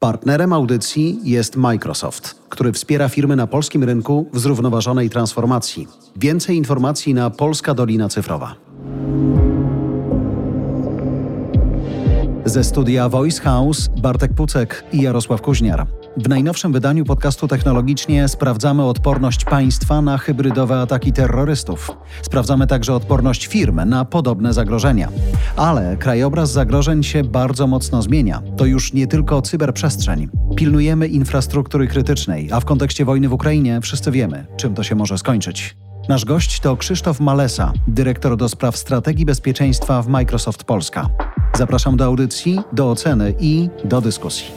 Partnerem audycji jest Microsoft, który wspiera firmy na polskim rynku w zrównoważonej transformacji. Więcej informacji na Polska Dolina Cyfrowa. Ze studia Voice House Bartek Pucek i Jarosław Kuźniar. W najnowszym wydaniu podcastu Technologicznie sprawdzamy odporność państwa na hybrydowe ataki terrorystów. Sprawdzamy także odporność firm na podobne zagrożenia. Ale krajobraz zagrożeń się bardzo mocno zmienia. To już nie tylko cyberprzestrzeń. Pilnujemy infrastruktury krytycznej, a w kontekście wojny w Ukrainie wszyscy wiemy, czym to się może skończyć. Nasz gość to Krzysztof Malesa, dyrektor do spraw strategii bezpieczeństwa w Microsoft Polska. Zapraszam do audycji, do oceny i do dyskusji.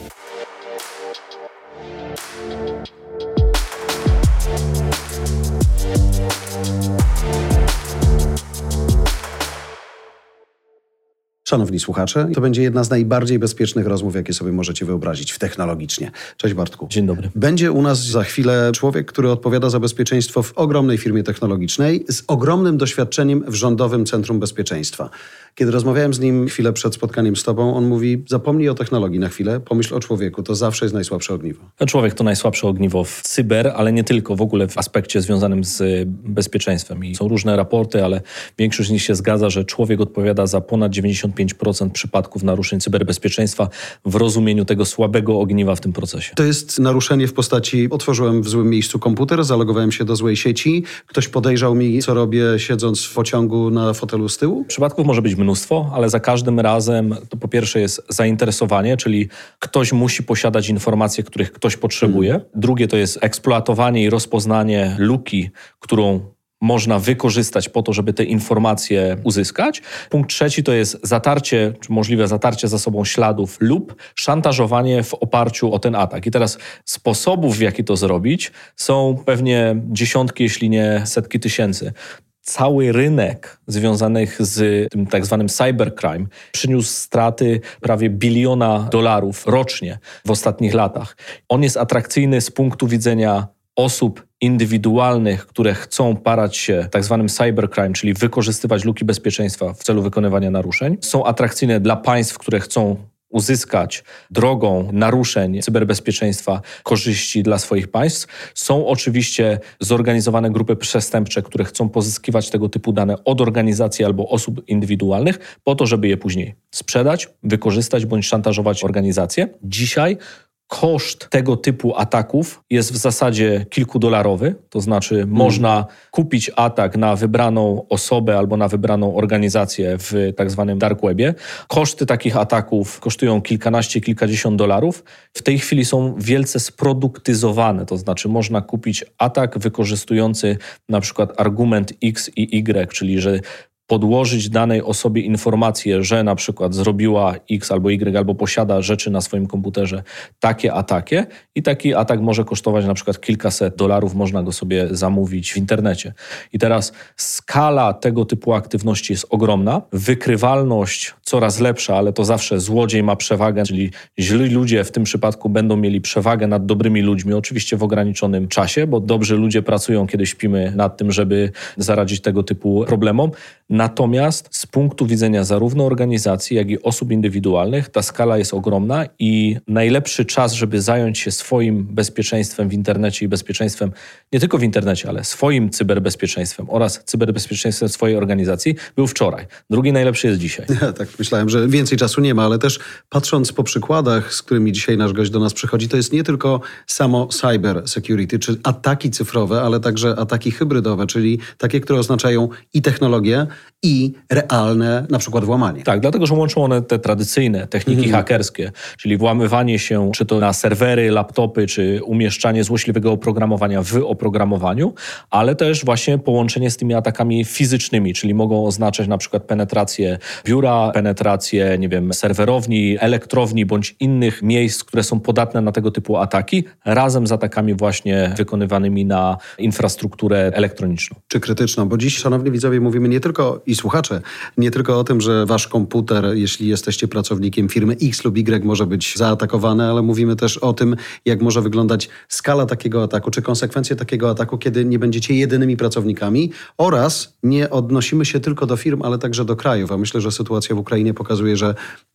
Szanowni słuchacze, to będzie jedna z najbardziej bezpiecznych rozmów, jakie sobie możecie wyobrazić w Technologicznie. Cześć Bartku. Dzień dobry. Będzie u nas za chwilę człowiek, który odpowiada za bezpieczeństwo w ogromnej firmie technologicznej z ogromnym doświadczeniem w Rządowym Centrum Bezpieczeństwa. Kiedy rozmawiałem z nim chwilę przed spotkaniem z tobą, on mówi: zapomnij o technologii na chwilę, pomyśl o człowieku, to zawsze jest najsłabsze ogniwo. Człowiek to najsłabsze ogniwo w cyber, ale nie tylko, w ogóle w aspekcie związanym z bezpieczeństwem. I są różne raporty, ale większość z nich się zgadza, że człowiek odpowiada za ponad 95% przypadków naruszeń cyberbezpieczeństwa w rozumieniu tego słabego ogniwa w tym procesie. To jest naruszenie w postaci: otworzyłem w złym miejscu komputer, zalogowałem się do złej sieci, ktoś podejrzał mi, co robię siedząc w pociągu na fotelu z tyłu? Przypadków może być mnóstwo, ale za każdym razem to po pierwsze jest zainteresowanie, czyli ktoś musi posiadać informacje, których ktoś potrzebuje. Drugie to jest eksploatowanie i rozpoznanie luki, którą można wykorzystać po to, żeby te informacje uzyskać. Punkt trzeci to jest zatarcie, czy możliwe zatarcie za sobą śladów lub szantażowanie w oparciu o ten atak. I teraz sposobów, w jaki to zrobić, są pewnie dziesiątki, jeśli nie setki tysięcy. Cały rynek związanych z tym tak zwanym cybercrime przyniósł straty prawie $1 bilion rocznie w ostatnich latach. On jest atrakcyjny z punktu widzenia osób indywidualnych, które chcą parać się tak zwanym cybercrime, czyli wykorzystywać luki bezpieczeństwa w celu wykonywania naruszeń. Są atrakcyjne dla państw, które chcą uzyskać drogą naruszeń cyberbezpieczeństwa korzyści dla swoich państw. Są oczywiście zorganizowane grupy przestępcze, które chcą pozyskiwać tego typu dane od organizacji albo osób indywidualnych po to, żeby je później sprzedać, wykorzystać bądź szantażować organizacje. Dzisiaj koszt tego typu ataków jest w zasadzie kilkudolarowy, to znaczy można kupić atak na wybraną osobę albo na wybraną organizację w tak zwanym dark webie. Koszty takich ataków kosztują kilkanaście, kilkadziesiąt dolarów. W tej chwili są wielce sproduktyzowane, to znaczy można kupić atak wykorzystujący na przykład argument X i Y, czyli że podłożyć danej osobie informację, że na przykład zrobiła X albo Y albo posiada rzeczy na swoim komputerze takie a takie i taki atak może kosztować na przykład kilkaset dolarów, można go sobie zamówić w internecie. I teraz skala tego typu aktywności jest ogromna, wykrywalność coraz lepsza, ale to zawsze złodziej ma przewagę, czyli źli ludzie w tym przypadku będą mieli przewagę nad dobrymi ludźmi, oczywiście w ograniczonym czasie, bo dobrzy ludzie pracują, kiedy śpimy nad tym, żeby zaradzić tego typu problemom. Natomiast z punktu widzenia zarówno organizacji, jak i osób indywidualnych ta skala jest ogromna i najlepszy czas, żeby zająć się swoim bezpieczeństwem w internecie i bezpieczeństwem nie tylko w internecie, ale swoim cyberbezpieczeństwem oraz cyberbezpieczeństwem swojej organizacji był wczoraj. Drugi najlepszy jest dzisiaj. Ja tak myślałem, że więcej czasu nie ma, ale też patrząc po przykładach, z którymi dzisiaj nasz gość do nas przychodzi, to jest nie tylko samo cyber security, czy ataki cyfrowe, ale także ataki hybrydowe, czyli takie, które oznaczają i technologię, i realne na przykład włamanie. Tak, dlatego, że łączą one te tradycyjne techniki hakerskie, czyli włamywanie się czy to na serwery, laptopy, czy umieszczanie złośliwego oprogramowania w oprogramowaniu, ale też właśnie połączenie z tymi atakami fizycznymi, czyli mogą oznaczać na przykład penetrację biura, penetrację, serwerowni, elektrowni bądź innych miejsc, które są podatne na tego typu ataki, razem z atakami właśnie wykonywanymi na infrastrukturę elektroniczną. Czy krytyczną, bo dziś, szanowni widzowie, mówimy nie tylko i słuchacze, nie tylko o tym, że wasz komputer, jeśli jesteście pracownikiem firmy X lub Y, może być zaatakowany, ale mówimy też o tym, jak może wyglądać skala takiego ataku, czy konsekwencje takiego ataku, kiedy nie będziecie jedynymi pracownikami oraz nie odnosimy się tylko do firm, ale także do krajów. A myślę, że sytuacja w Ukrainie pokazuje, że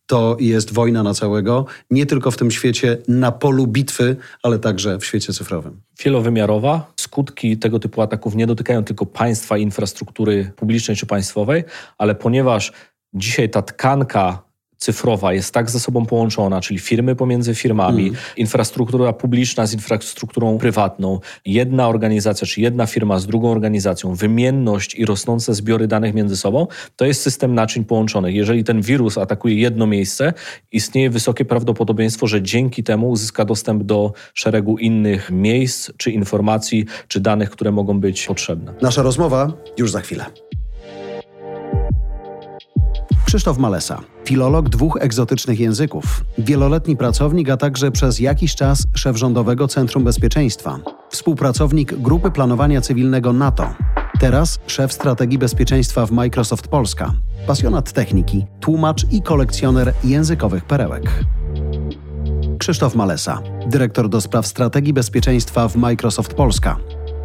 to jest wojna na całego, nie tylko w tym świecie na polu bitwy, ale także w świecie cyfrowym. Wielowymiarowa. Skutki tego typu ataków nie dotykają tylko państwa, infrastruktury publicznej czy państwowej, ale ponieważ dzisiaj ta tkanka cyfrowa jest tak ze sobą połączona, czyli firmy pomiędzy firmami, infrastruktura publiczna z infrastrukturą prywatną, jedna organizacja czy jedna firma z drugą organizacją, wymienność i rosnące zbiory danych między sobą, to jest system naczyń połączonych. Jeżeli ten wirus atakuje jedno miejsce, istnieje wysokie prawdopodobieństwo, że dzięki temu uzyska dostęp do szeregu innych miejsc, czy informacji, czy danych, które mogą być potrzebne. Nasza rozmowa już za chwilę. Krzysztof Malesa, filolog 2 egzotycznych języków, wieloletni pracownik, a także przez jakiś czas szef Rządowego Centrum Bezpieczeństwa, współpracownik Grupy Planowania Cywilnego NATO, teraz szef strategii bezpieczeństwa w Microsoft Polska, pasjonat techniki, tłumacz i kolekcjoner językowych perełek. Krzysztof Malesa, dyrektor do spraw strategii bezpieczeństwa w Microsoft Polska.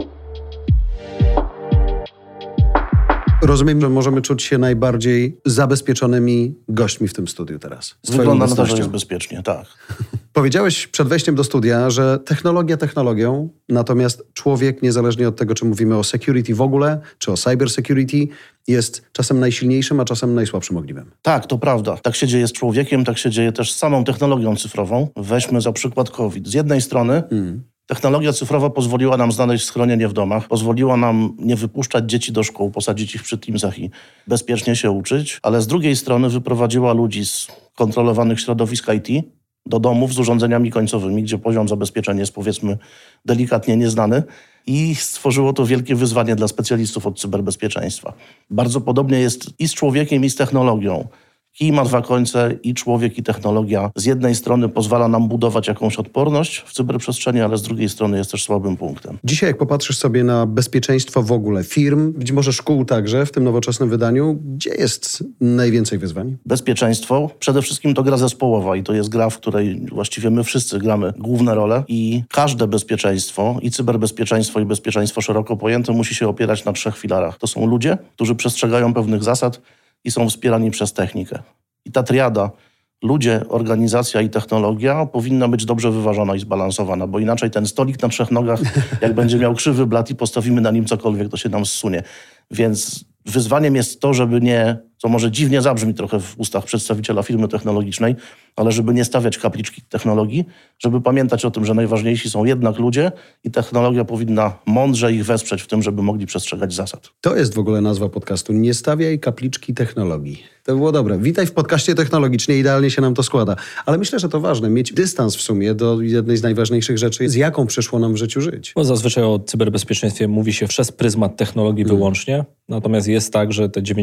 Rozumiem, że możemy czuć się najbardziej zabezpieczonymi gośćmi w tym studiu teraz. Wygląda na to, że jest bezpiecznie, tak. Powiedziałeś przed wejściem do studia, że technologia technologią, natomiast człowiek, niezależnie od tego, czy mówimy o security w ogóle, czy o cyber security, jest czasem najsilniejszym, a czasem najsłabszym ogniwem. Tak, to prawda. Tak się dzieje z człowiekiem, tak się dzieje też z samą technologią cyfrową. Weźmy za przykład COVID. Z jednej strony technologia cyfrowa pozwoliła nam znaleźć schronienie w domach, pozwoliła nam nie wypuszczać dzieci do szkół, posadzić ich przy Teamsach i bezpiecznie się uczyć, ale z drugiej strony wyprowadziła ludzi z kontrolowanych środowisk IT do domów z urządzeniami końcowymi, gdzie poziom zabezpieczenia jest, powiedzmy, delikatnie nieznany i stworzyło to wielkie wyzwanie dla specjalistów od cyberbezpieczeństwa. Bardzo podobnie jest i z człowiekiem, i z technologią. Kij ma 2 końce, i człowiek, i technologia. Z jednej strony pozwala nam budować jakąś odporność w cyberprzestrzeni, ale z drugiej strony jest też słabym punktem. Dzisiaj, jak popatrzysz sobie na bezpieczeństwo w ogóle firm, być może szkół także w tym nowoczesnym wydaniu, gdzie jest najwięcej wyzwań? Bezpieczeństwo przede wszystkim to gra zespołowa i to jest gra, w której właściwie my wszyscy gramy główne role i każde bezpieczeństwo, i cyberbezpieczeństwo, i bezpieczeństwo szeroko pojęte musi się opierać na 3 filarach. To są ludzie, którzy przestrzegają pewnych zasad i są wspierani przez technikę. I ta triada ludzie, organizacja i technologia powinna być dobrze wyważona i zbalansowana, bo inaczej ten stolik na 3 nogach, jak będzie miał krzywy blat i postawimy na nim cokolwiek, to się nam zsunie. Więc wyzwaniem jest to, żeby nie, co może dziwnie zabrzmi trochę w ustach przedstawiciela firmy technologicznej, ale żeby nie stawiać kapliczki technologii, żeby pamiętać o tym, że najważniejsi są jednak ludzie i technologia powinna mądrze ich wesprzeć w tym, żeby mogli przestrzegać zasad. To jest w ogóle nazwa podcastu. Nie stawiaj kapliczki technologii. To było dobre. Witaj w podcaście technologicznie, idealnie się nam to składa. Ale myślę, że to ważne, mieć dystans w sumie do jednej z najważniejszych rzeczy, z jaką przyszło nam w życiu żyć. Bo zazwyczaj o cyberbezpieczeństwie mówi się przez pryzmat technologii wyłącznie, natomiast jest tak, że te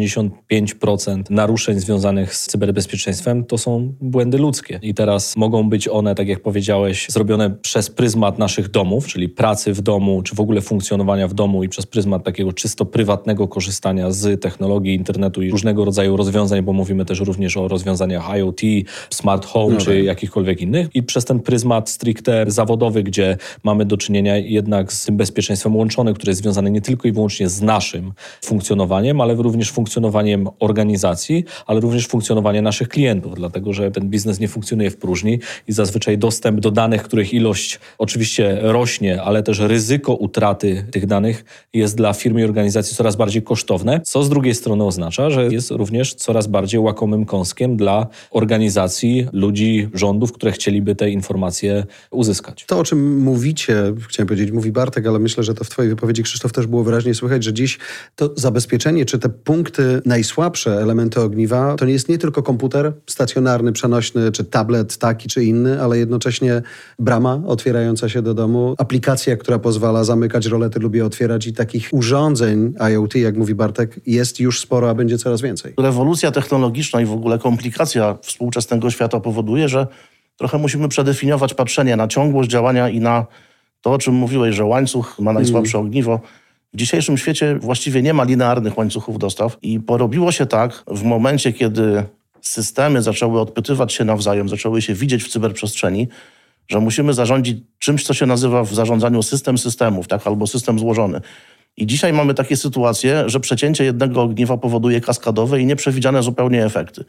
95% naruszeń związanych z cyberbezpieczeństwem to są błędy ludzkie. I teraz mogą być one, tak jak powiedziałeś, zrobione przez pryzmat naszych domów, czyli pracy w domu, czy w ogóle funkcjonowania w domu i przez pryzmat takiego czysto prywatnego korzystania z technologii, internetu i różnego rodzaju rozwiązań, bo mówimy też również o rozwiązaniach IoT, smart home, czy jakichkolwiek innych. I przez ten pryzmat stricte zawodowy, gdzie mamy do czynienia jednak z tym bezpieczeństwem łączonym, które jest związane nie tylko i wyłącznie z naszym funkcjonowaniem, ale również funkcjonowaniem organizacji, ale również funkcjonowaniem naszych klientów, dlatego że ten biznes nie funkcjonuje w próżni i zazwyczaj dostęp do danych, których ilość oczywiście rośnie, ale też ryzyko utraty tych danych jest dla firm i organizacji coraz bardziej kosztowne, co z drugiej strony oznacza, że jest również coraz bardziej łakomym kąskiem dla organizacji, ludzi, rządów, które chcieliby te informacje uzyskać. To, o czym mówicie, chciałem powiedzieć, mówi Bartek, ale myślę, że to w twojej wypowiedzi, Krzysztof, też było wyraźnie słychać, że dziś to zabezpieczenie, czy te punkty, najsłabsze elementy ogniwa, to nie jest nie tylko komputer stacjonarny, przenośny, czy tablet taki, czy inny, ale jednocześnie brama otwierająca się do domu, aplikacja, która pozwala zamykać rolety lub je otwierać i takich urządzeń IoT, jak mówi Bartek, jest już sporo, a będzie coraz więcej. Rewolucja technologiczna i w ogóle komplikacja współczesnego świata powoduje, że trochę musimy przedefiniować patrzenie na ciągłość działania i na to, o czym mówiłeś, że łańcuch ma najsłabsze ogniwo. W dzisiejszym świecie właściwie nie ma linearnych łańcuchów dostaw i porobiło się tak w momencie, kiedy systemy zaczęły odpytywać się nawzajem, zaczęły się widzieć w cyberprzestrzeni, że musimy zarządzić czymś, co się nazywa w zarządzaniu system systemów, tak, albo system złożony. I dzisiaj mamy takie sytuacje, że przecięcie jednego ogniwa powoduje kaskadowe i nieprzewidziane zupełnie efekty.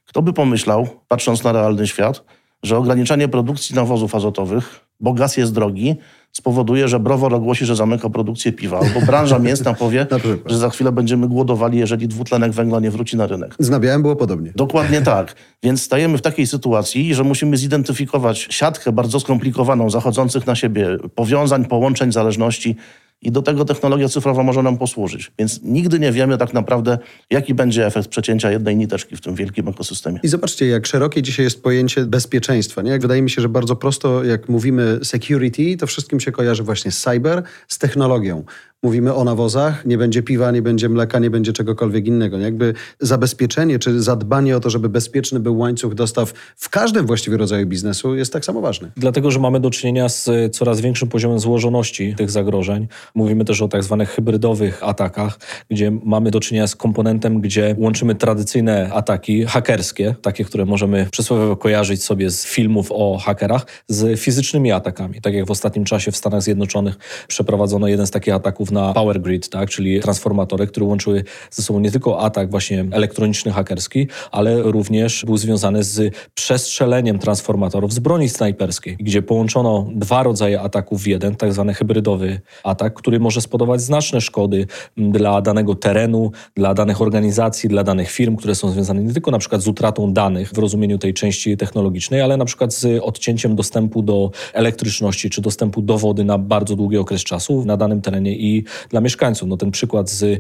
Kto by pomyślał, patrząc na realny świat, że ograniczenie produkcji nawozów azotowych, bo gaz jest drogi, spowoduje, że browar ogłosi, że zamyka produkcję piwa, albo branża mięsna powie, że za chwilę będziemy głodowali, jeżeli dwutlenek węgla nie wróci na rynek. Z nabiałem było podobnie. Dokładnie tak. Więc stajemy w takiej sytuacji, że musimy zidentyfikować siatkę bardzo skomplikowaną, zachodzących na siebie powiązań, połączeń, zależności. I do tego technologia cyfrowa może nam posłużyć. Więc nigdy nie wiemy tak naprawdę, jaki będzie efekt przecięcia jednej niteczki w tym wielkim ekosystemie. I zobaczcie, jak szerokie dzisiaj jest pojęcie bezpieczeństwa. Nie? Jak wydaje mi się, że bardzo prosto, jak mówimy security, to wszystkim się kojarzy właśnie z cyber, z technologią. Mówimy o nawozach, nie będzie piwa, nie będzie mleka, nie będzie czegokolwiek innego. Jakby zabezpieczenie czy zadbanie o to, żeby bezpieczny był łańcuch dostaw w każdym właściwie rodzaju biznesu jest tak samo ważne. Dlatego, że mamy do czynienia z coraz większym poziomem złożoności tych zagrożeń. Mówimy też o tak zwanych hybrydowych atakach, gdzie mamy do czynienia z komponentem, gdzie łączymy tradycyjne ataki hakerskie, takie, które możemy przysłowiowo kojarzyć sobie z filmów o hakerach, z fizycznymi atakami. Tak jak w ostatnim czasie w Stanach Zjednoczonych przeprowadzono jeden z takich ataków na power grid, tak, czyli transformatory, które łączyły ze sobą nie tylko atak właśnie elektroniczny, hakerski, ale również był związany z przestrzeleniem transformatorów z broni snajperskiej, gdzie połączono dwa rodzaje ataków w jeden, tak zwany hybrydowy atak, który może spowodować znaczne szkody dla danego terenu, dla danych organizacji, dla danych firm, które są związane nie tylko na przykład z utratą danych w rozumieniu tej części technologicznej, ale na przykład z odcięciem dostępu do elektryczności czy dostępu do wody na bardzo długi okres czasu na danym terenie i dla mieszkańców. No ten przykład z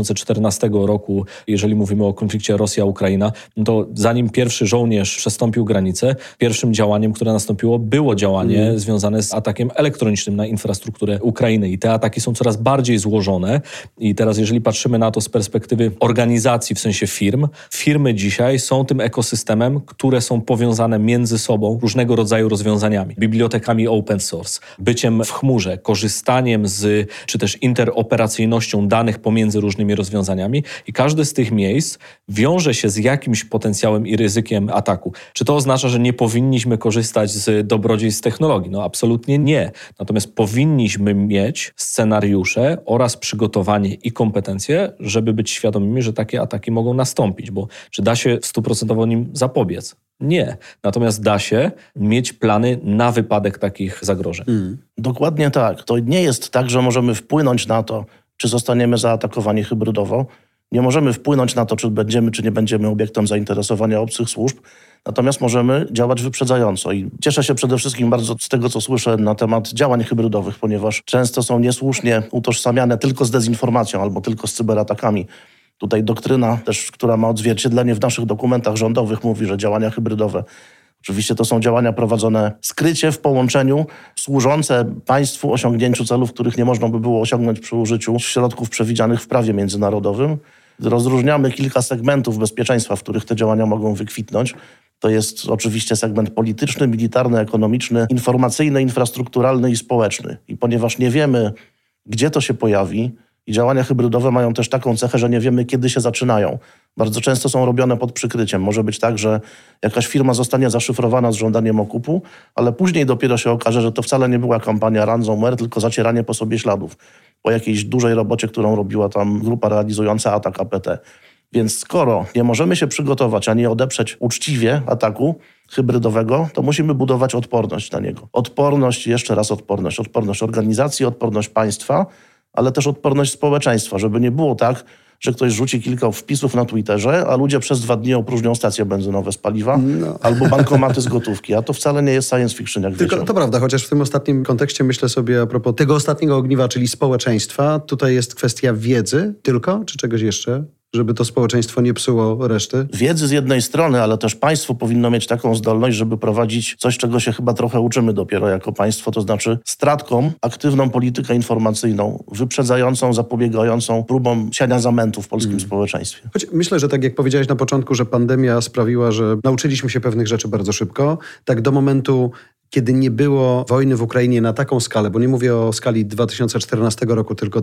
2014 roku, jeżeli mówimy o konflikcie Rosja-Ukraina, no to zanim pierwszy żołnierz przestąpił granicę, pierwszym działaniem, które nastąpiło, było działanie związane z atakiem elektronicznym na infrastrukturę Ukrainy. I te ataki są coraz bardziej złożone. I teraz, jeżeli patrzymy na to z perspektywy organizacji, w sensie firmy dzisiaj są tym ekosystemem, które są powiązane między sobą różnego rodzaju rozwiązaniami. Bibliotekami open source, byciem w chmurze, korzystaniem z, czy też interoperacyjnością danych pomiędzy różnymi rozwiązaniami i każde z tych miejsc wiąże się z jakimś potencjałem i ryzykiem ataku. Czy to oznacza, że nie powinniśmy korzystać z dobrodziejstw technologii? No absolutnie nie. Natomiast powinniśmy mieć scenariusze oraz przygotowanie i kompetencje, żeby być świadomymi, że takie ataki mogą nastąpić, bo czy da się 100% nim zapobiec? Nie. Natomiast da się mieć plany na wypadek takich zagrożeń. Dokładnie tak. To nie jest tak, że możemy wpłynąć na to, czy zostaniemy zaatakowani hybrydowo. Nie możemy wpłynąć na to, czy będziemy, czy nie będziemy obiektem zainteresowania obcych służb. Natomiast możemy działać wyprzedzająco. I cieszę się przede wszystkim bardzo z tego, co słyszę na temat działań hybrydowych, ponieważ często są niesłusznie utożsamiane tylko z dezinformacją albo tylko z cyberatakami. Tutaj doktryna też, która ma odzwierciedlenie w naszych dokumentach rządowych, mówi, że działania hybrydowe oczywiście to są działania prowadzone skrycie, w połączeniu, służące państwu osiągnięciu celów, których nie można by było osiągnąć przy użyciu środków przewidzianych w prawie międzynarodowym. Rozróżniamy kilka segmentów bezpieczeństwa, w których te działania mogą wykwitnąć. To jest oczywiście segment polityczny, militarny, ekonomiczny, informacyjny, infrastrukturalny i społeczny. I ponieważ nie wiemy, gdzie to się pojawi, i działania hybrydowe mają też taką cechę, że nie wiemy, kiedy się zaczynają. Bardzo często są robione pod przykryciem. Może być tak, że jakaś firma zostanie zaszyfrowana z żądaniem okupu, ale później dopiero się okaże, że to wcale nie była kampania ransomware, tylko zacieranie po sobie śladów po jakiejś dużej robocie, którą robiła tam grupa realizująca atak APT. Więc skoro nie możemy się przygotować ani odeprzeć uczciwie ataku hybrydowego, to musimy budować odporność na niego. Odporność, jeszcze raz odporność. Odporność organizacji, odporność państwa, ale też odporność społeczeństwa, żeby nie było tak, że ktoś rzuci kilka wpisów na Twitterze, a ludzie przez 2 dni opróżnią stacje benzynowe z paliwa albo bankomaty z gotówki. A to wcale nie jest science fiction, jak wiecie. To prawda, chociaż w tym ostatnim kontekście myślę sobie a propos tego ostatniego ogniwa, czyli społeczeństwa, tutaj jest kwestia wiedzy tylko, czy czegoś jeszcze? Żeby to społeczeństwo nie psuło reszty? Wiedzy z jednej strony, ale też państwo powinno mieć taką zdolność, żeby prowadzić coś, czego się chyba trochę uczymy dopiero jako państwo, to znaczy stratką, aktywną politykę informacyjną, wyprzedzającą, zapobiegającą próbom siania zamętu w polskim społeczeństwie. Choć myślę, że tak jak powiedziałeś na początku, że pandemia sprawiła, że nauczyliśmy się pewnych rzeczy bardzo szybko, tak do momentu, kiedy nie było wojny w Ukrainie na taką skalę, bo nie mówię o skali 2014 roku, tylko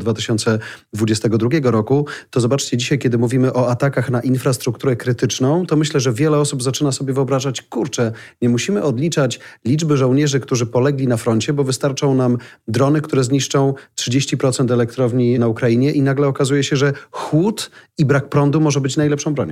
2022 roku, to zobaczcie dzisiaj, kiedy mówimy o atakach na infrastrukturę krytyczną, to myślę, że wiele osób zaczyna sobie wyobrażać, kurczę, nie musimy odliczać liczby żołnierzy, którzy polegli na froncie, bo wystarczą nam drony, które zniszczą 30% elektrowni na Ukrainie i nagle okazuje się, że chłód i brak prądu może być najlepszą bronią.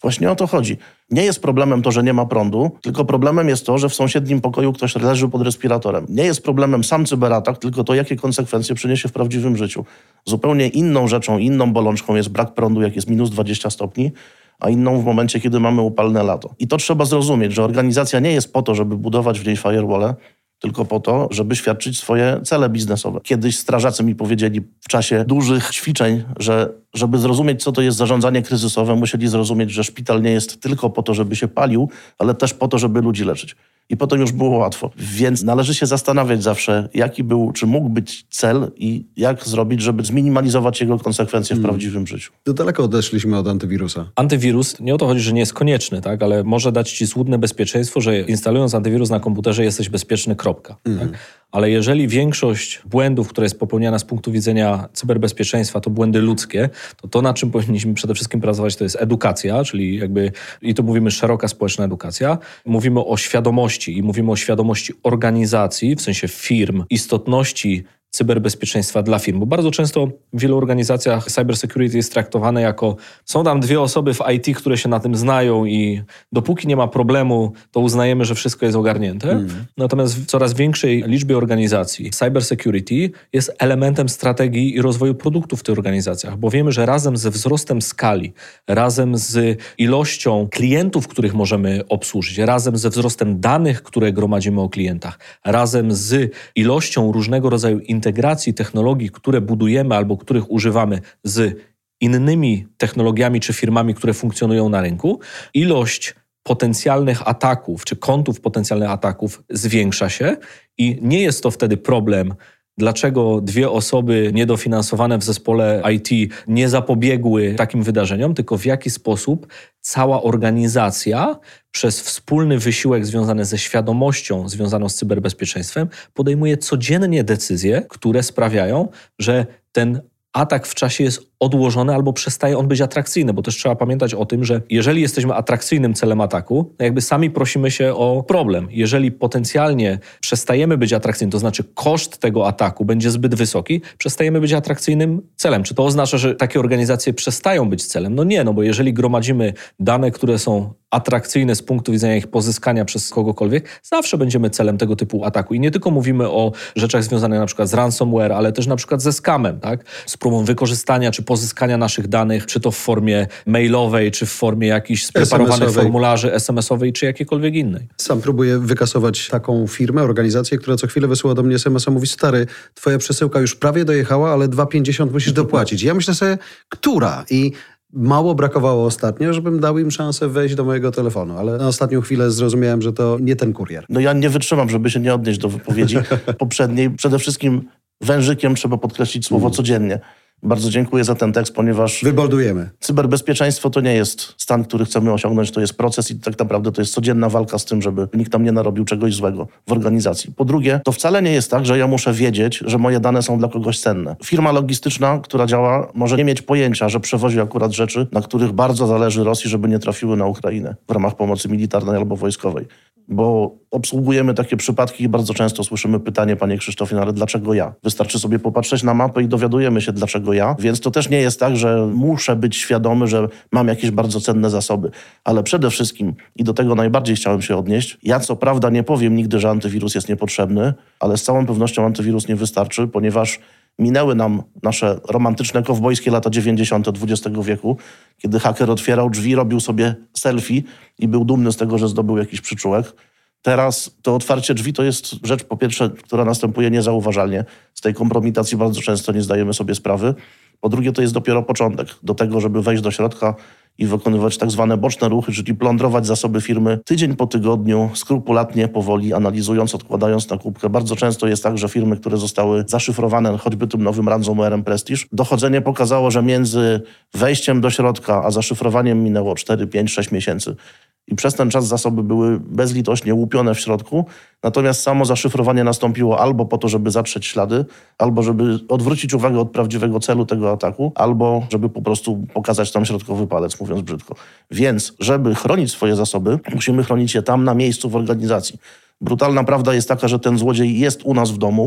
Właśnie o to chodzi. Nie jest problemem to, że nie ma prądu, tylko problemem jest to, że w sąsiednim pokoju ktoś leży pod respiratorem. Nie jest problemem sam cyberatak, tylko to, jakie konsekwencje przyniesie w prawdziwym życiu. Zupełnie inną rzeczą, inną bolączką jest brak prądu, jak jest minus 20 stopni, a inną w momencie, kiedy mamy upalne lato. I to trzeba zrozumieć, że organizacja nie jest po to, żeby budować w niej firewall, tylko po to, żeby świadczyć swoje cele biznesowe. Kiedyś strażacy mi powiedzieli w czasie dużych ćwiczeń, że żeby zrozumieć, co to jest zarządzanie kryzysowe, musieli zrozumieć, że szpital nie jest tylko po to, żeby się palił, ale też po to, żeby ludzi leczyć. I potem już było łatwo. Więc należy się zastanawiać zawsze, jaki był, czy mógł być cel i jak zrobić, żeby zminimalizować jego konsekwencje w prawdziwym życiu. To daleko odeszliśmy od antywirusa. Antywirus, nie o to chodzi, że nie jest konieczny, tak? Ale może dać ci złudne bezpieczeństwo, że instalując antywirus na komputerze jesteś bezpieczny, kropka. Tak? Ale jeżeli większość błędów, która jest popełniana z punktu widzenia cyberbezpieczeństwa, to błędy ludzkie, to na czym powinniśmy przede wszystkim pracować, to jest edukacja, czyli i tu mówimy szeroka społeczna edukacja. Mówimy o świadomości i mówimy o świadomości organizacji, w sensie firm, istotności cyberbezpieczeństwa dla firm, bo bardzo często w wielu organizacjach cybersecurity jest traktowane jako są tam dwie osoby w IT, które się na tym znają i dopóki nie ma problemu, to uznajemy, że wszystko jest ogarnięte. Natomiast w coraz większej liczbie organizacji cybersecurity jest elementem strategii i rozwoju produktów w tych organizacjach, bo wiemy, że razem ze wzrostem skali, razem z ilością klientów, których możemy obsłużyć, razem ze wzrostem danych, które gromadzimy o klientach, razem z ilością różnego rodzaju integracji technologii, które budujemy albo których używamy z innymi technologiami czy firmami, które funkcjonują na rynku, ilość potencjalnych ataków czy kątów potencjalnych ataków zwiększa się i nie jest to wtedy problem, dlaczego dwie osoby niedofinansowane w zespole IT nie zapobiegły takim wydarzeniom, tylko w jaki sposób cała organizacja przez wspólny wysiłek związany ze świadomością związaną z cyberbezpieczeństwem podejmuje codziennie decyzje, które sprawiają, że ten atak w czasie jest odłożony albo przestaje on być atrakcyjny, bo też trzeba pamiętać o tym, że jeżeli jesteśmy atrakcyjnym celem ataku, to jakby sami prosimy się o problem. Jeżeli potencjalnie przestajemy być atrakcyjni, to znaczy koszt tego ataku będzie zbyt wysoki, przestajemy być atrakcyjnym celem. Czy to oznacza, że takie organizacje przestają być celem? No nie, bo jeżeli gromadzimy dane, które są atrakcyjne z punktu widzenia ich pozyskania przez kogokolwiek, zawsze będziemy celem tego typu ataku. I nie tylko mówimy o rzeczach związanych na przykład z ransomware, ale też na przykład ze scamem, tak? Z próbą wykorzystania czy pozyskania naszych danych, czy to w formie mailowej, czy w formie jakichś spreparowanych formularzy SMS-owej, czy jakiejkolwiek innej. Sam próbuję wykasować taką firmę, organizację, która co chwilę wysyła do mnie SMS-a, mówi: stary, twoja przesyłka już prawie dojechała, ale 2,50 musisz dopłacić. Ja myślę sobie, która? I mało brakowało ostatnio, żebym dał im szansę wejść do mojego telefonu, ale na ostatnią chwilę zrozumiałem, że to nie ten kurier. No ja nie wytrzymam, żeby się nie odnieść do wypowiedzi poprzedniej. Przede wszystkim wężykiem trzeba podkreślić słowo codziennie. Bardzo dziękuję za ten tekst, ponieważ wyboldujemy. Cyberbezpieczeństwo to nie jest stan, który chcemy osiągnąć, to jest proces i tak naprawdę to jest codzienna walka z tym, żeby nikt tam nie narobił czegoś złego w organizacji. Po drugie, to wcale nie jest tak, że ja muszę wiedzieć, że moje dane są dla kogoś cenne. Firma logistyczna, która działa, może nie mieć pojęcia, że przewozi akurat rzeczy, na których bardzo zależy Rosji, żeby nie trafiły na Ukrainę w ramach pomocy militarnej albo wojskowej. Bo obsługujemy takie przypadki i bardzo często słyszymy pytanie: panie Krzysztofie, no ale dlaczego ja? Wystarczy sobie popatrzeć na mapę i dowiadujemy się, dlaczego ja. Więc to też nie jest tak, że muszę być świadomy, że mam jakieś bardzo cenne zasoby. Ale przede wszystkim, i do tego najbardziej chciałem się odnieść, ja co prawda nie powiem nigdy, że antywirus jest niepotrzebny, ale z całą pewnością antywirus nie wystarczy, ponieważ minęły nam nasze romantyczne kowbojskie lata 90. XX wieku, kiedy haker otwierał drzwi, robił sobie selfie i był dumny z tego, że zdobył jakiś przyczółek. Teraz to otwarcie drzwi to jest rzecz, po pierwsze, która następuje niezauważalnie. Z tej kompromitacji bardzo często nie zdajemy sobie sprawy. Po drugie, to jest dopiero początek do tego, żeby wejść do środka i wykonywać tak zwane boczne ruchy, czyli plądrować zasoby firmy tydzień po tygodniu, skrupulatnie, powoli, analizując, odkładając na kubkę. Bardzo często jest tak, że firmy, które zostały zaszyfrowane choćby tym nowym ransomwarem Prestige, dochodzenie pokazało, że między wejściem do środka a zaszyfrowaniem minęło 4, 5, 6 miesięcy. I przez ten czas zasoby były bezlitośnie łupione w środku, natomiast samo zaszyfrowanie nastąpiło albo po to, żeby zatrzeć ślady, albo żeby odwrócić uwagę od prawdziwego celu tego ataku, albo żeby po prostu pokazać tam środkowy palec, mówiąc brzydko. Więc, żeby chronić swoje zasoby, musimy chronić je tam na miejscu w organizacji. Brutalna prawda jest taka, że ten złodziej jest u nas w domu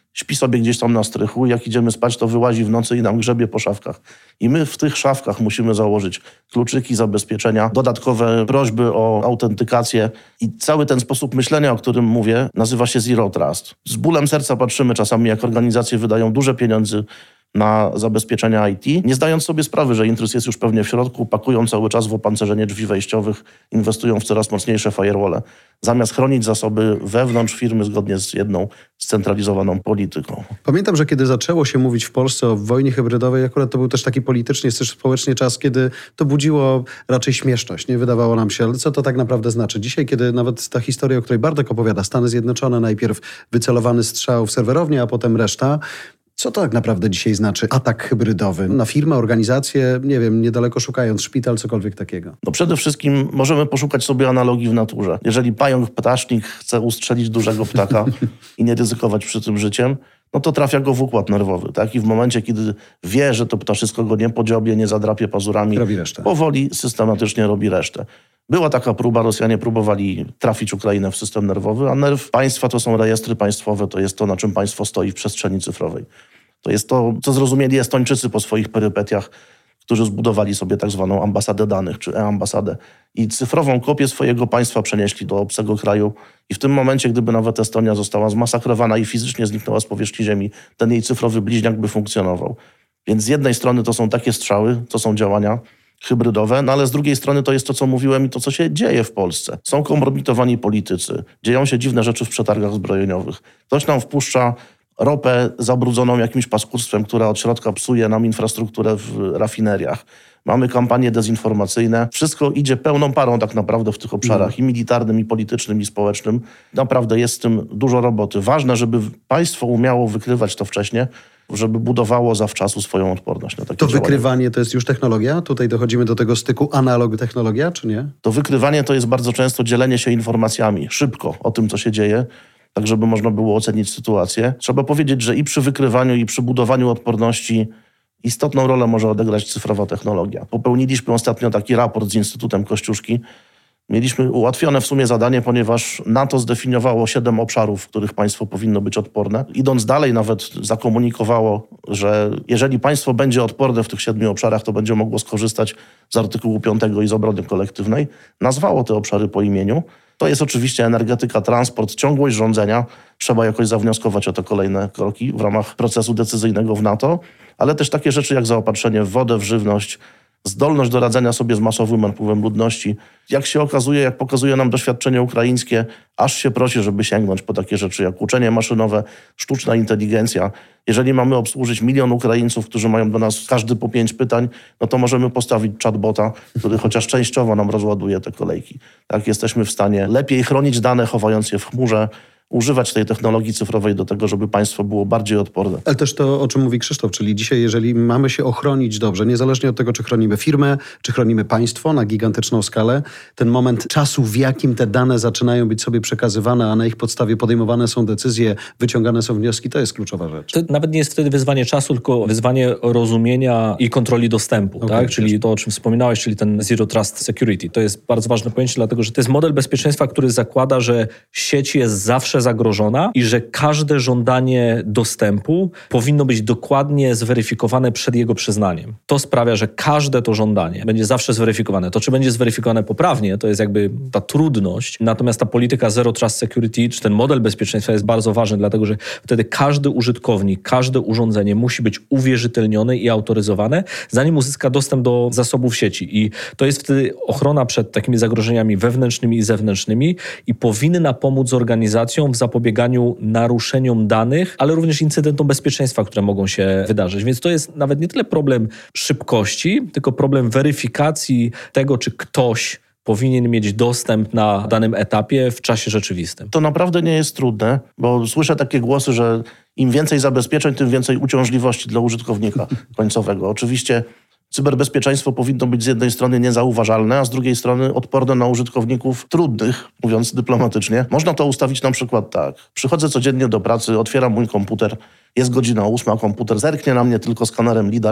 śpi sobie gdzieś tam na strychu, jak idziemy spać, to wyłazi w nocy i nam grzebie po szafkach. I my w tych szafkach musimy założyć kluczyki, zabezpieczenia, dodatkowe prośby o autentykację i cały ten sposób myślenia, o którym mówię, nazywa się Zero Trust. Z bólem serca patrzymy czasami, jak organizacje wydają duże pieniądze na zabezpieczenia IT, nie zdając sobie sprawy, że intruz jest już pewnie w środku, pakują cały czas w opancerzenie drzwi wejściowych, inwestują w coraz mocniejsze firewall, zamiast chronić zasoby wewnątrz firmy zgodnie z jedną scentralizowaną polityką. Pamiętam, że kiedy zaczęło się mówić w Polsce o wojnie hybrydowej, akurat to był też taki politycznie, też społecznie czas, kiedy to budziło raczej śmieszność. Nie wydawało nam się, ale co to tak naprawdę znaczy. Dzisiaj, kiedy nawet ta historia, o której Bartek opowiada, Stany Zjednoczone, najpierw wycelowany strzał w serwerownię, a potem reszta. Co to tak naprawdę dzisiaj znaczy atak hybrydowy? Na firmę, organizację, nie wiem, niedaleko szukając, szpital, cokolwiek takiego. No przede wszystkim możemy poszukać sobie analogii w naturze. Jeżeli pająk, ptasznik chce ustrzelić dużego ptaka i nie ryzykować przy tym życiem, no to trafia go w układ nerwowy, tak? I w momencie, kiedy wie, że to ptaszysko go nie podziobie, nie zadrapie pazurami, robi resztę. Powoli, systematycznie robi resztę. Była taka próba, Rosjanie próbowali trafić Ukrainę w system nerwowy, a nerw państwa to są rejestry państwowe, to jest to, na czym państwo stoi w przestrzeni cyfrowej. To jest to, co zrozumieli Estończycy po swoich perypetiach, którzy zbudowali sobie tak zwaną ambasadę danych, czy e-ambasadę. I cyfrową kopię swojego państwa przenieśli do obcego kraju. I w tym momencie, gdyby nawet Estonia została zmasakrowana i fizycznie zniknęła z powierzchni ziemi, ten jej cyfrowy bliźniak by funkcjonował. Więc z jednej strony to są takie strzały, to są działania hybrydowe, no ale z drugiej strony to jest to, co mówiłem i to, co się dzieje w Polsce. Są kompromitowani politycy, dzieją się dziwne rzeczy w przetargach zbrojeniowych. Ktoś nam wpuszcza ropę zabrudzoną jakimś paskudstwem, która od środka psuje nam infrastrukturę w rafineriach. Mamy kampanie dezinformacyjne. Wszystko idzie pełną parą tak naprawdę w tych obszarach i militarnym, i politycznym, i społecznym. Naprawdę jest z tym dużo roboty. Ważne, żeby państwo umiało wykrywać to wcześniej, żeby budowało zawczasu swoją odporność na takie działania. Wykrywanie to jest już technologia? Tutaj dochodzimy do tego styku analog-technologia, czy nie? To wykrywanie to jest bardzo często dzielenie się informacjami szybko o tym, co się dzieje, tak żeby można było ocenić sytuację. Trzeba powiedzieć, że i przy wykrywaniu, i przy budowaniu odporności istotną rolę może odegrać cyfrowa technologia. Popełniliśmy ostatnio taki raport z Instytutem Kościuszki. Mieliśmy ułatwione w sumie zadanie, ponieważ NATO zdefiniowało 7 obszarów, w których państwo powinno być odporne. Idąc dalej nawet zakomunikowało, że jeżeli państwo będzie odporne w tych 7 obszarach, to będzie mogło skorzystać z artykułu 5 i z obrony kolektywnej. Nazwało te obszary po imieniu. To jest oczywiście energetyka, transport, ciągłość rządzenia. Trzeba jakoś zawnioskować o te kolejne kroki w ramach procesu decyzyjnego w NATO, ale też takie rzeczy jak zaopatrzenie w wodę, w żywność, zdolność do radzenia sobie z masowym napływem ludności. Jak się okazuje, jak pokazuje nam doświadczenie ukraińskie, aż się prosi, żeby sięgnąć po takie rzeczy jak uczenie maszynowe, sztuczna inteligencja. Jeżeli mamy obsłużyć 1 000 000 Ukraińców, którzy mają do nas każdy po 5 pytań, no to możemy postawić chatbota, który chociaż częściowo nam rozładuje te kolejki. Tak, jesteśmy w stanie lepiej chronić dane, chowając je w chmurze, używać tej technologii cyfrowej do tego, żeby państwo było bardziej odporne. Ale też to, o czym mówi Krzysztof, czyli dzisiaj, jeżeli mamy się ochronić dobrze, niezależnie od tego, czy chronimy firmę, czy chronimy państwo na gigantyczną skalę, ten moment czasu, w jakim te dane zaczynają być sobie przekazywane, a na ich podstawie podejmowane są decyzje, wyciągane są wnioski, to jest kluczowa rzecz. To nawet nie jest wtedy wyzwanie czasu, tylko wyzwanie rozumienia i kontroli dostępu, tak? Czyli to, o czym wspominałeś, czyli ten Zero Trust Security. To jest bardzo ważne pojęcie, dlatego że to jest model bezpieczeństwa, który zakłada, że sieć jest zawsze zagrożona i że każde żądanie dostępu powinno być dokładnie zweryfikowane przed jego przyznaniem. To sprawia, że każde to żądanie będzie zawsze zweryfikowane. To, czy będzie zweryfikowane poprawnie, to jest jakby ta trudność. Natomiast ta polityka Zero Trust Security, czy ten model bezpieczeństwa jest bardzo ważny, dlatego że wtedy każdy użytkownik, każde urządzenie musi być uwierzytelnione i autoryzowane, zanim uzyska dostęp do zasobów sieci. I to jest wtedy ochrona przed takimi zagrożeniami wewnętrznymi i zewnętrznymi i powinna pomóc organizacjom w zapobieganiu naruszeniom danych, ale również incydentom bezpieczeństwa, które mogą się wydarzyć. Więc to jest nawet nie tyle problem szybkości, tylko problem weryfikacji tego, czy ktoś powinien mieć dostęp na danym etapie w czasie rzeczywistym. To naprawdę nie jest trudne, bo słyszę takie głosy, że im więcej zabezpieczeń, tym więcej uciążliwości dla użytkownika końcowego. Oczywiście cyberbezpieczeństwo powinno być z jednej strony niezauważalne, a z drugiej strony odporne na użytkowników trudnych, mówiąc dyplomatycznie. Można to ustawić na przykład tak. Przychodzę codziennie do pracy, otwieram mój komputer, jest godzina 8, komputer zerknie na mnie tylko skanerem LIDAR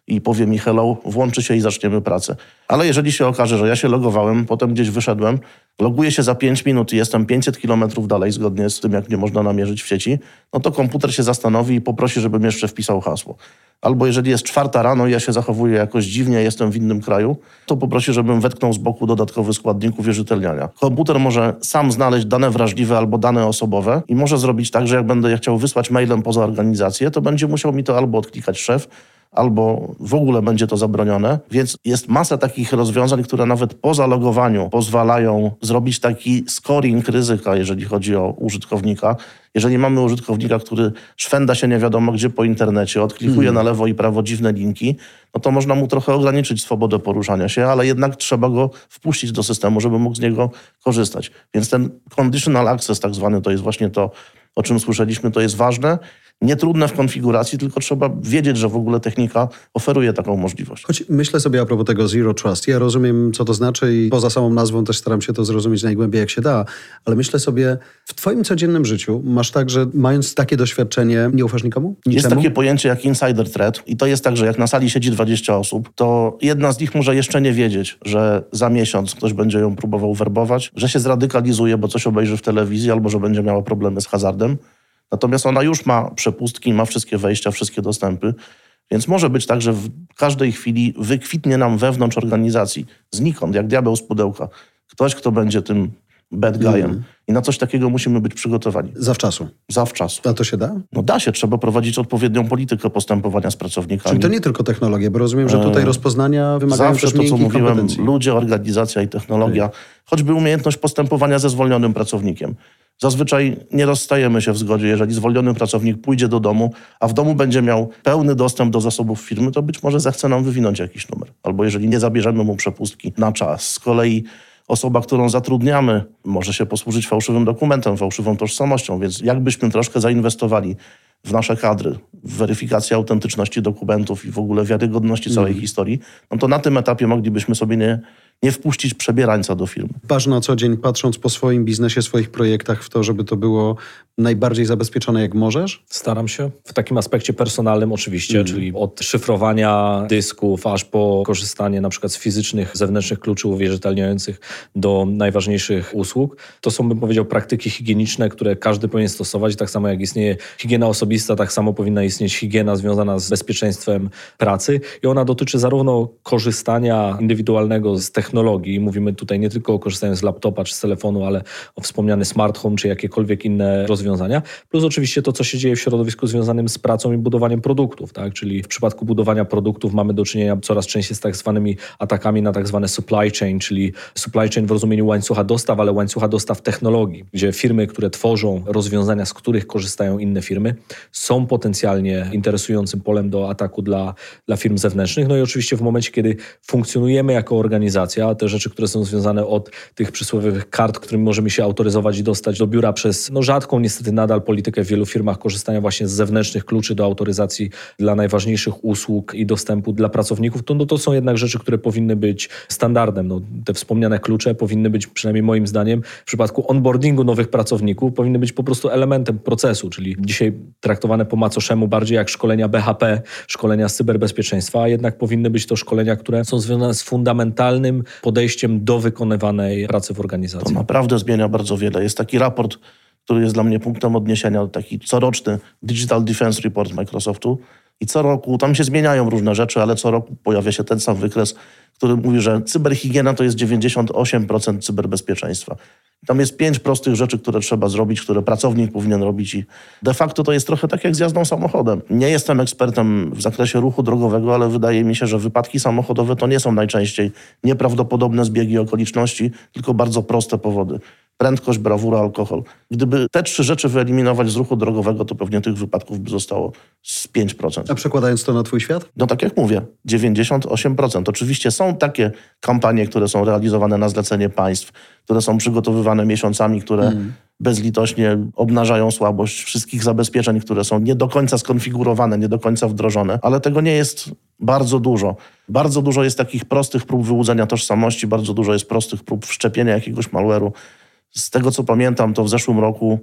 i powie mi hello, włączy się i zaczniemy pracę. Ale jeżeli się okaże, że ja się logowałem, potem gdzieś wyszedłem, loguję się za 5 minut i jestem 500 kilometrów dalej, zgodnie z tym, jak mnie można namierzyć w sieci, no to komputer się zastanowi i poprosi, żebym jeszcze wpisał hasło. Albo jeżeli jest 4 rano i ja się zachowuję jakoś dziwnie, jestem w innym kraju, to poprosi, żebym wetknął z boku dodatkowy składnik uwierzytelniania. Komputer może sam znaleźć dane wrażliwe albo dane osobowe i może zrobić tak, że jak będę chciał wysłać mailem poza organizację, to będzie musiał mi to albo odklikać szef, albo w ogóle będzie to zabronione. Więc jest masa takich rozwiązań, które nawet po zalogowaniu pozwalają zrobić taki scoring ryzyka, jeżeli chodzi o użytkownika. Jeżeli mamy użytkownika, który szwenda się nie wiadomo gdzie po internecie, odklikuje na lewo i prawo dziwne linki, no to można mu trochę ograniczyć swobodę poruszania się, ale jednak trzeba go wpuścić do systemu, żeby mógł z niego korzystać. Więc ten conditional access tak zwany to jest właśnie to, o czym słyszeliśmy, to jest ważne. Nie trudne w konfiguracji, tylko trzeba wiedzieć, że w ogóle technika oferuje taką możliwość. Choć myślę sobie a propos tego Zero Trust. Ja rozumiem, co to znaczy i poza samą nazwą też staram się to zrozumieć najgłębiej, jak się da. Ale myślę sobie, w twoim codziennym życiu masz tak, że mając takie doświadczenie, nie ufasz nikomu? Niczemu? Jest takie pojęcie jak insider threat i to jest tak, że jak na sali siedzi 20 osób, to jedna z nich może jeszcze nie wiedzieć, że za miesiąc ktoś będzie ją próbował werbować, że się zradykalizuje, bo coś obejrzy w telewizji albo że będzie miała problemy z hazardem. Natomiast ona już ma przepustki, ma wszystkie wejścia, wszystkie dostępy, więc może być tak, że w każdej chwili wykwitnie nam wewnątrz organizacji, znikąd, jak diabeł z pudełka, ktoś, kto będzie tym bad guyem. I na coś takiego musimy być przygotowani. Zawczasu. Zawczasu. A to się da? No da się, trzeba prowadzić odpowiednią politykę postępowania z pracownikami. Czyli to nie tylko technologie, bo rozumiem, że tutaj rozpoznania wymagają zawsze też to, co miękkich mówiłem, kompetencji. ludzie, organizacja i technologia, choćby umiejętność postępowania ze zwolnionym pracownikiem. Zazwyczaj nie rozstajemy się w zgodzie. Jeżeli zwolniony pracownik pójdzie do domu, a w domu będzie miał pełny dostęp do zasobów firmy, to być może zechce nam wywinąć jakiś numer. Albo jeżeli nie zabierzemy mu przepustki na czas. Z kolei osoba, którą zatrudniamy, może się posłużyć fałszywym dokumentem, fałszywą tożsamością, więc jakbyśmy troszkę zainwestowali w nasze kadry, w weryfikację autentyczności dokumentów i w ogóle wiarygodności całej historii, no to na tym etapie moglibyśmy sobie nie wpuścić przebierańca do firmy. Dbasz na co dzień, patrząc po swoim biznesie, swoich projektach w to, żeby to było najbardziej zabezpieczone jak możesz? Staram się. W takim aspekcie personalnym oczywiście, czyli od szyfrowania dysków, aż po korzystanie na przykład z fizycznych, zewnętrznych kluczy uwierzytelniających do najważniejszych usług. To są, bym powiedział, praktyki higieniczne, które każdy powinien stosować. Tak samo jak istnieje higiena osobista, tak samo powinna istnieć higiena związana z bezpieczeństwem pracy. I ona dotyczy zarówno korzystania indywidualnego z technologii. Mówimy tutaj nie tylko o korzystaniu z laptopa czy z telefonu, ale o wspomniany smart home czy jakiekolwiek inne rozwiązania. Plus oczywiście to, co się dzieje w środowisku związanym z pracą i budowaniem produktów. Tak? Czyli w przypadku budowania produktów mamy do czynienia coraz częściej z tak zwanymi atakami na tak zwane supply chain, czyli supply chain w rozumieniu łańcucha dostaw, ale łańcucha dostaw technologii, gdzie firmy, które tworzą rozwiązania, z których korzystają inne firmy, są potencjalnie interesującym polem do ataku dla firm zewnętrznych. No i oczywiście w momencie, kiedy funkcjonujemy jako organizacja, te rzeczy, które są związane od tych przysłowiowych kart, którymi możemy się autoryzować i dostać do biura przez rzadką niestety nadal politykę w wielu firmach korzystania właśnie z zewnętrznych kluczy do autoryzacji dla najważniejszych usług i dostępu dla pracowników, to są jednak rzeczy, które powinny być standardem. Te wspomniane klucze powinny być, przynajmniej moim zdaniem, w przypadku onboardingu nowych pracowników, powinny być po prostu elementem procesu, czyli dzisiaj traktowane po macoszemu bardziej jak szkolenia BHP, szkolenia z cyberbezpieczeństwa, a jednak powinny być to szkolenia, które są związane z fundamentalnym podejściem do wykonywanej pracy w organizacji. To naprawdę zmienia bardzo wiele. Jest taki raport, który jest dla mnie punktem odniesienia, taki coroczny Digital Defense Report Microsoftu i co roku, tam się zmieniają różne rzeczy, ale co roku pojawia się ten sam wykres, który mówi, że cyberhigiena to jest 98% cyberbezpieczeństwa. Tam jest 5 prostych rzeczy, które trzeba zrobić, które pracownik powinien robić i de facto to jest trochę tak jak z jazdą samochodem. Nie jestem ekspertem w zakresie ruchu drogowego, ale wydaje mi się, że wypadki samochodowe to nie są najczęściej nieprawdopodobne zbiegi okoliczności, tylko bardzo proste powody. Prędkość, brawura, alkohol. Gdyby te 3 rzeczy wyeliminować z ruchu drogowego, to pewnie tych wypadków by zostało z 5%. A przekładając to na twój świat? No tak jak mówię, 98%. Oczywiście są takie kampanie, które są realizowane na zlecenie państw, które są przygotowywane miesiącami, które bezlitośnie obnażają słabość wszystkich zabezpieczeń, które są nie do końca skonfigurowane, nie do końca wdrożone, ale tego nie jest bardzo dużo. Bardzo dużo jest takich prostych prób wyłudzenia tożsamości, bardzo dużo jest prostych prób wszczepienia jakiegoś malware'u. Z tego, co pamiętam, to w zeszłym roku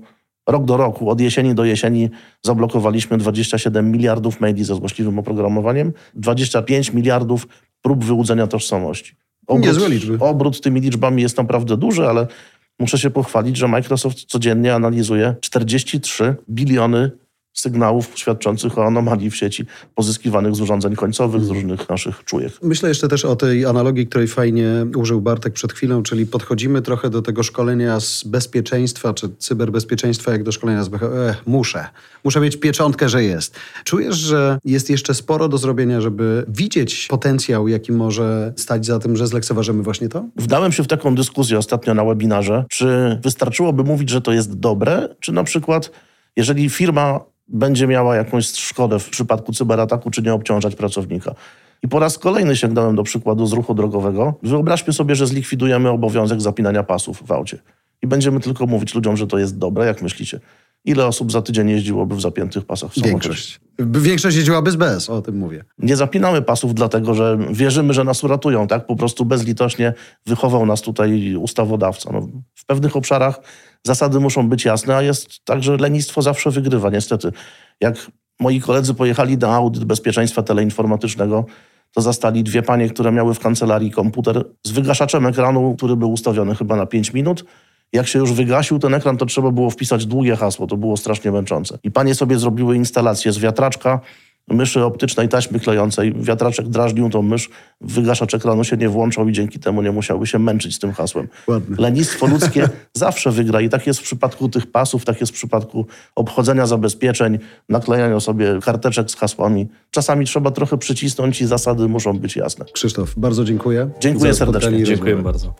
Rok do roku, od jesieni do jesieni zablokowaliśmy 27 miliardów maili ze złośliwym oprogramowaniem, 25 miliardów prób wyłudzenia tożsamości. Niezłe liczby. Obrót tymi liczbami jest naprawdę duży, ale muszę się pochwalić, że Microsoft codziennie analizuje 43 biliony sygnałów świadczących o anomalii w sieci pozyskiwanych z urządzeń końcowych, z różnych naszych czujek. Myślę jeszcze też o tej analogii, której fajnie użył Bartek przed chwilą, czyli podchodzimy trochę do tego szkolenia z bezpieczeństwa, czy cyberbezpieczeństwa, jak do szkolenia z Muszę mieć pieczątkę, że jest. Czujesz, że jest jeszcze sporo do zrobienia, żeby widzieć potencjał, jaki może stać za tym, że zlekceważymy właśnie to? Wdałem się w taką dyskusję ostatnio na webinarze, czy wystarczyłoby mówić, że to jest dobre, czy na przykład, jeżeli firma będzie miała jakąś szkodę w przypadku cyberataku, czy nie obciążać pracownika. I po raz kolejny sięgnąłem do przykładu z ruchu drogowego. Wyobraźmy sobie, że zlikwidujemy obowiązek zapinania pasów w aucie. I będziemy tylko mówić ludziom, że to jest dobre. Jak myślicie? Ile osób za tydzień jeździłoby w zapiętych pasach w samochodzie? Większość jeździłaby bez, o tym mówię. Nie zapinamy pasów dlatego, że wierzymy, że nas uratują, tak? Po prostu bezlitośnie wychował nas tutaj ustawodawca. No, w pewnych obszarach zasady muszą być jasne, a jest tak, że lenistwo zawsze wygrywa, niestety. Jak moi koledzy pojechali na audyt bezpieczeństwa teleinformatycznego, to zastali dwie panie, które miały w kancelarii komputer z wygaszaczem ekranu, który był ustawiony chyba na 5 minut. Jak się już wygasił ten ekran, to trzeba było wpisać długie hasło. To było strasznie męczące. I panie sobie zrobiły instalację z wiatraczka, myszy optycznej, taśmy klejącej. Wiatraczek drażnił tą mysz, wygaszacz ekranu się nie włączał i dzięki temu nie musiałby się męczyć z tym hasłem. Ładne. Lenistwo ludzkie zawsze wygra i tak jest w przypadku tych pasów, tak jest w przypadku obchodzenia zabezpieczeń, naklejania sobie karteczek z hasłami. Czasami trzeba trochę przycisnąć i zasady muszą być jasne. Krzysztof, bardzo dziękuję. Dziękuję serdecznie. Dziękuję bardzo.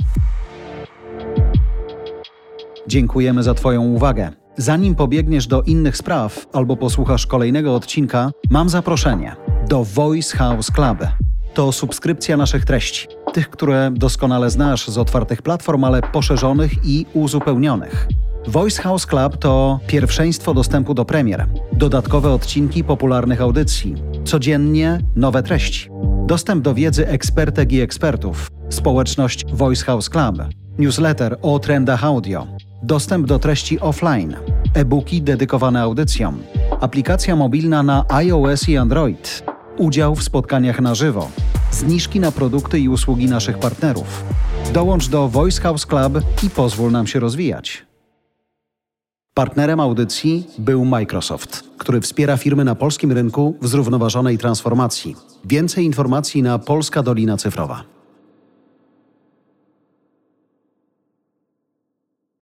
Dziękujemy za Twoją uwagę. Zanim pobiegniesz do innych spraw albo posłuchasz kolejnego odcinka, mam zaproszenie do Voice House Club. To subskrypcja naszych treści. Tych, które doskonale znasz z otwartych platform, ale poszerzonych i uzupełnionych. Voice House Club to pierwszeństwo dostępu do premier, dodatkowe odcinki popularnych audycji, codziennie nowe treści, dostęp do wiedzy ekspertek i ekspertów, społeczność Voice House Club, newsletter o trendach audio, dostęp do treści offline, e-booki dedykowane audycjom, aplikacja mobilna na iOS i Android, udział w spotkaniach na żywo, zniżki na produkty i usługi naszych partnerów. Dołącz do Voice House Club i pozwól nam się rozwijać. Partnerem audycji był Microsoft, który wspiera firmy na polskim rynku w zrównoważonej transformacji. Więcej informacji na Polska Dolina Cyfrowa.